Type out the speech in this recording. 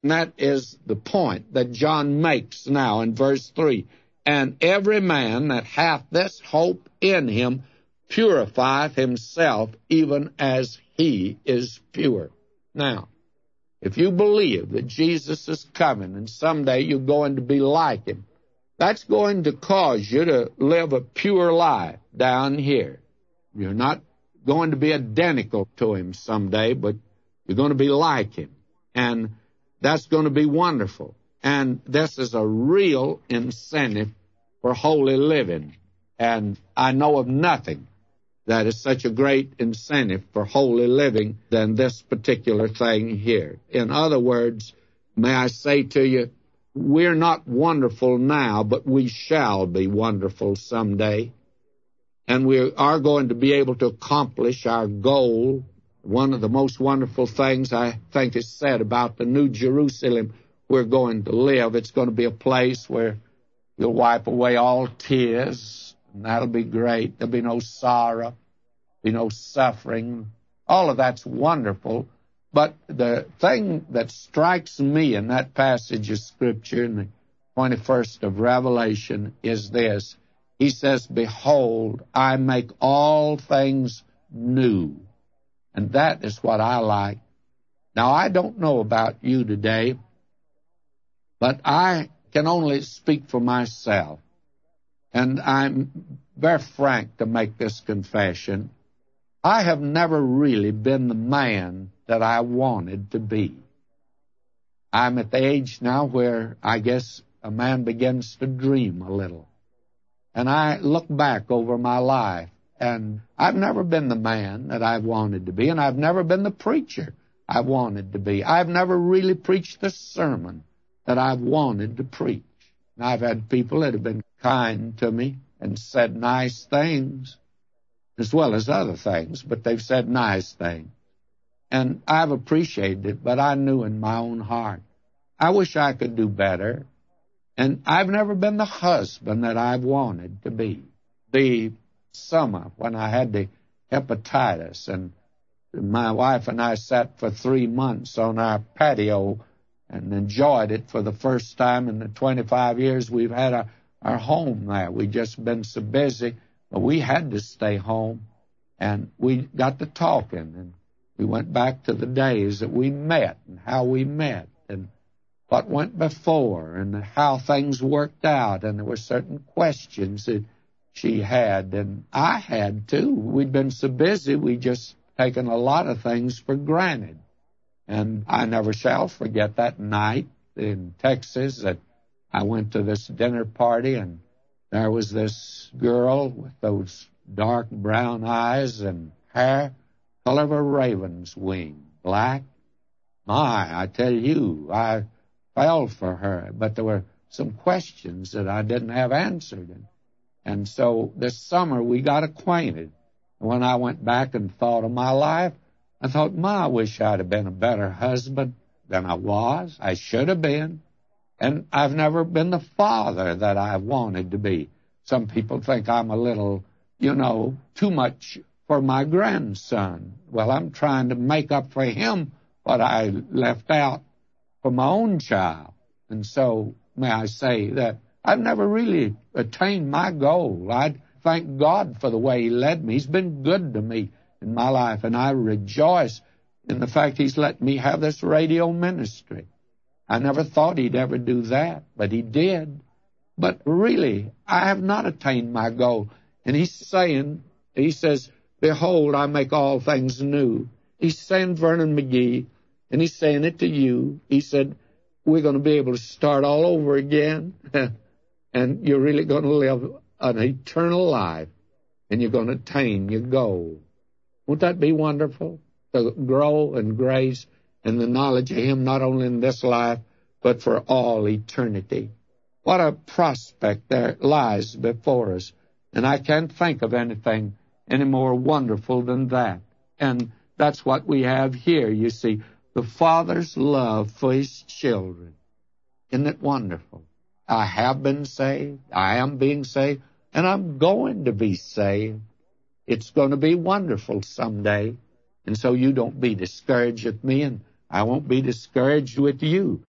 And that is the point that John makes now in verse 3. And every man that hath this hope in him purifieth himself even as he is pure. Now, if you believe that Jesus is coming and someday you're going to be like him, that's going to cause you to live a pure life down here. You're not going to be identical to him someday, but you're going to be like him. And that's going to be wonderful. And this is a real incentive for holy living. And I know of nothing that is such a great incentive for holy living than this particular thing here. In other words, may I say to you, we're not wonderful now, but we shall be wonderful someday. And we are going to be able to accomplish our goal. One of the most wonderful things I think is said about the New Jerusalem we're going to live. It's going to be a place where you'll wipe away all tears, and that'll be great. There'll be no sorrow, be no suffering. All of that's wonderful. But the thing that strikes me in that passage of Scripture in the 21st of Revelation is this. He says, behold, I make all things new. And that is what I like. Now, I don't know about you today, but I can only speak for myself. And I'm very frank to make this confession. I have never really been the man that I wanted to be. I'm at the age now where I guess a man begins to dream a little. And I look back over my life, and I've never been the man that I've wanted to be, and I've never been the preacher I wanted to be. I've never really preached the sermon that I've wanted to preach. And I've had people that have been kind to me and said nice things, as well as other things, but they've said nice things. And I've appreciated it, but I knew in my own heart, I wish I could do better. And I've never been the husband that I've wanted to be. The summer when I had the hepatitis, and my wife and I sat for 3 months on our patio and enjoyed it for the first time in the 25 years we've had our home there. We'd just been so busy, but we had to stay home. And we got to talking, and we went back to the days that we met and how we met and what went before and how things worked out. And there were certain questions that she had, and I had too. We'd been so busy, we just taken a lot of things for granted. And I never shall forget that night in Texas that I went to this dinner party, and there was this girl with those dark brown eyes and hair, color of a raven's wing, black. My, I tell you, I fell for her, but there were some questions that I didn't have answered. And so this summer we got acquainted. When I went back and thought of my life, I thought, I wish I'd have been a better husband than I was. I should have been. And I've never been the father that I wanted to be. Some people think I'm a little, too much for my grandson. Well, I'm trying to make up for him what I left out for my own child. And so, may I say that I've never really attained my goal. I thank God for the way He led me. He's been good to me in my life, and I rejoice in the fact He's let me have this radio ministry. I never thought He'd ever do that, but He did. But really, I have not attained my goal. And He says, behold, I make all things new. He's saying, Vernon McGee, and He's saying it to you. He said, we're going to be able to start all over again, and you're really going to live an eternal life, and you're going to attain your goal. Won't that be wonderful? To grow in grace and the knowledge of Him, not only in this life, but for all eternity. What a prospect there lies before us. And I can't think of anything any more wonderful than that. And that's what we have here, you see. The Father's love for His children. Isn't it wonderful? I have been saved, I am being saved, and I'm going to be saved. It's going to be wonderful someday. And so you don't be discouraged with me, and I won't be discouraged with you.